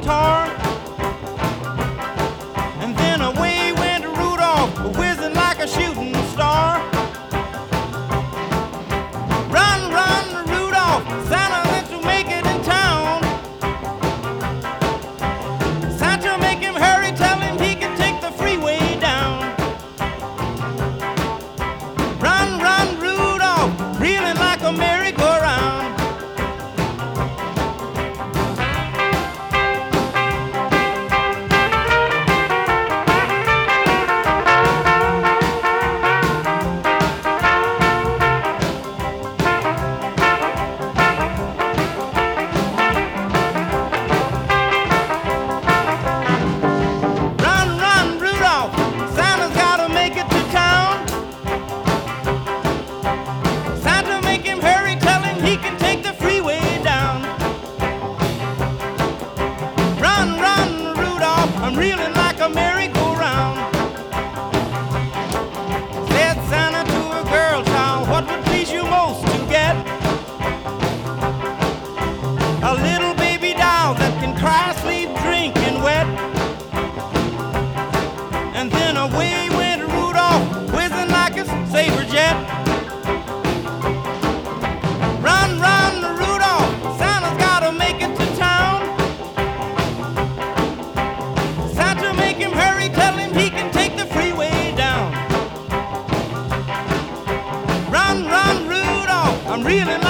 guitar. And then away went Rudolph, whizzing like a shooting star. Run, run, Rudolph, Santa went to make it in town. Santa, make him hurry, tell him he can take the freeway down. Run, run, Rudolph, reeling like a merry-go-round. He can take the freeway down. Run, run, Rudolph, I'm reeling like a merry-go-round. Said Santa to a girl child, what would please you most to get? A little baby doll that can cry, sleep, drink, and wet. And then away went Rudolph, whizzing like a saber jet. Run, run, Rudolph, Santa's gotta make it to town. Santa, make him hurry, tell him he can take the freeway down. Run, run, Rudolph, I'm reeling